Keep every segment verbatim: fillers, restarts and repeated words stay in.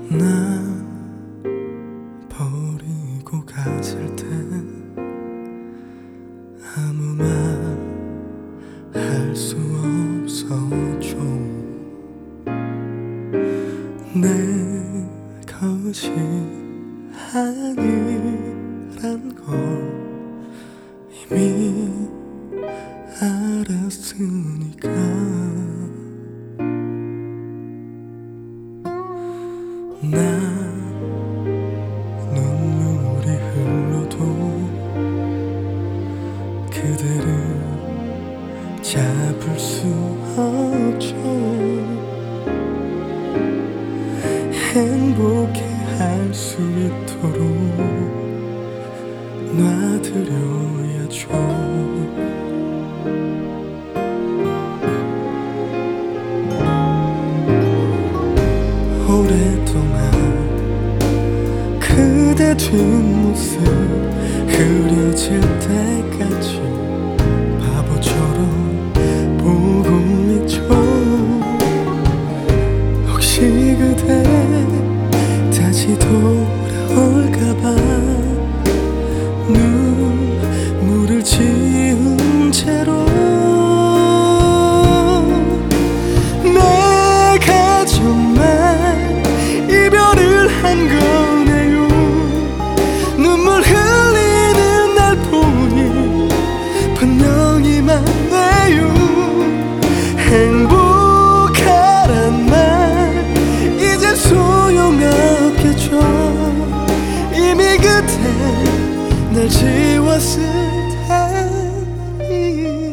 나 버리고 갔을 때 아무 말 할 수 없었죠. 내 것이 아니란 걸 이미 알았으니까. 나 눈물이 흘러도 그대를 잡을 수 없죠. 행복해 할 수 있도록 놔드려야죠. 오랫동안 그대 뒷모습 흐려질 때까지 바보처럼 보고 있죠. 혹시 그대 다시 돌아올까봐 눈물을 지은 채로 내가 정말 이별을 한 거네요. 눈물 흘리는 날 보니 분명히 맞네요. 행복하란 말 이제 소용없겠죠. 이미 그때 날 지웠을 테니.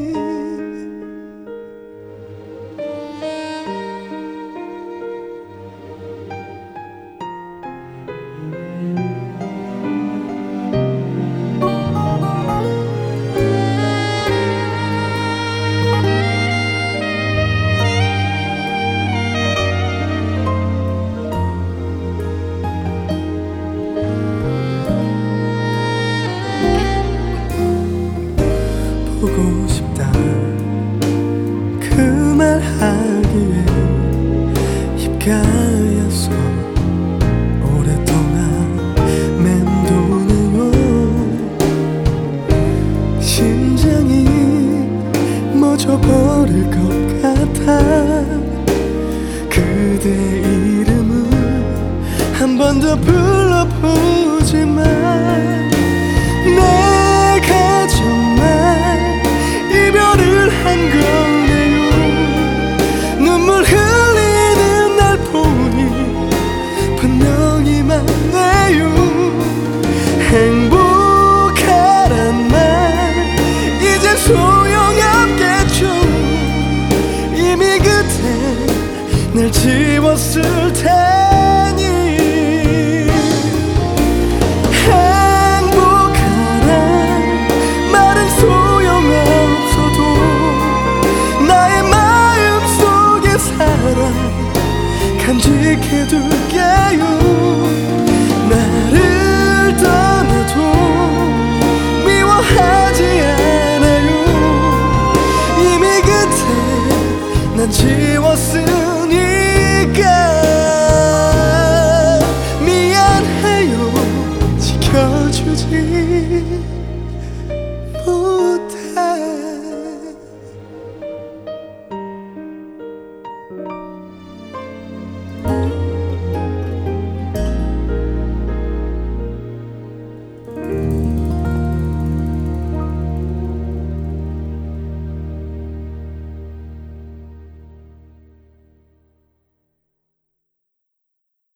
보고 싶다 그 말 하기에 입가에서 오랫동안 맴도네요. 심장이 멎어버릴 것 같아. 그대 이름을 한 번 더 불러보지만